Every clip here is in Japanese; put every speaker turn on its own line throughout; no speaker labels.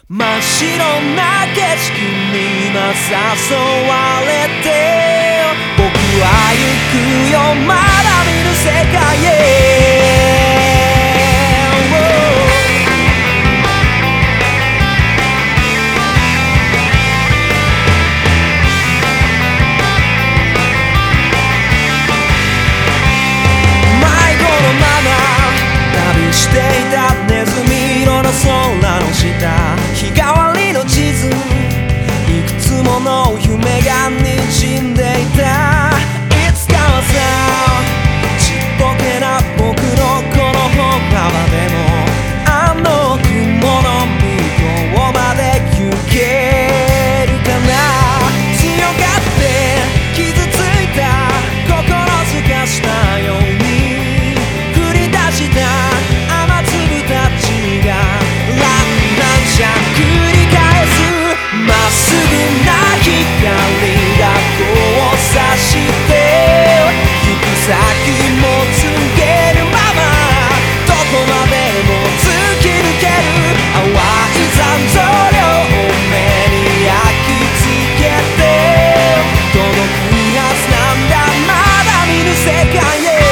真っ白な景色に今誘われて僕は行くよまだ見ぬ世界へ迷子のまま旅していたネズミ色の空の下日替わりの地図いくつもの夢が滲んでいたいつかはさちっぽけな僕のこの歩幅でもあの雲の向こうまで行けるかな強がって傷ついた心すかしたように降り出した雨粒たちが繰り返すまっすぐな光が交差して行く先も告げるままどこまでも突き抜ける淡い残像量を目に焼き付けて届くはずなんだまだ見ぬ世界へ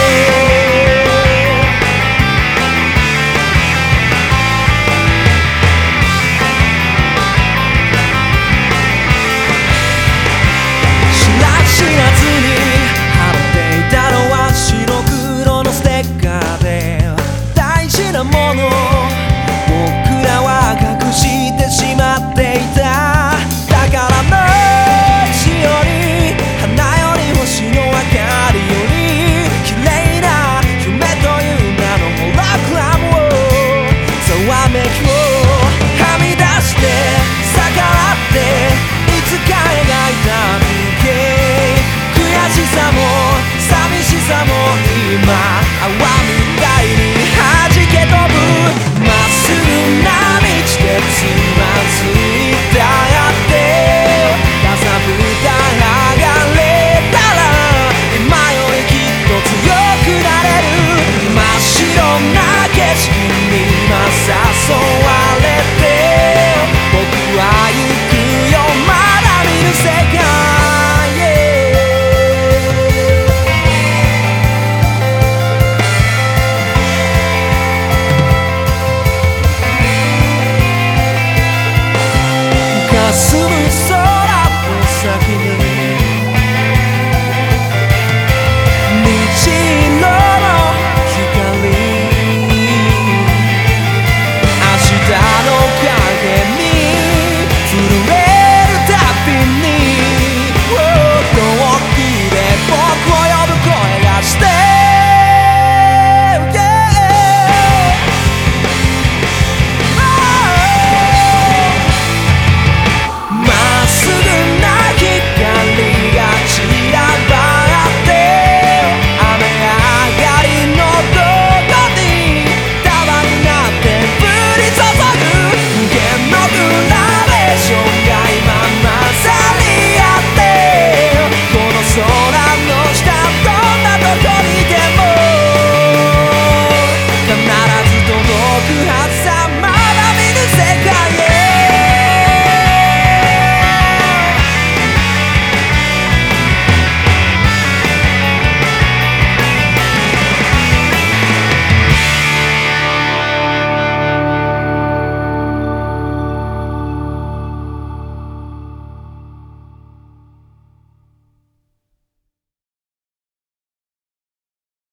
知らずに貼っていたのは白黒のステッカーで大事なもの僕らは隠してしまっていただからもう石より花より星の明かりより綺麗な夢という名のホログラムをざわめきをはみ出して逆らっていつか描いた風景悔しさも寂しさも今泡みたいに弾け飛ぶまっすぐな道でつまずいたってかさぶた剥がれたら今よりきっと強くなれる真っ白な景色に今誘われ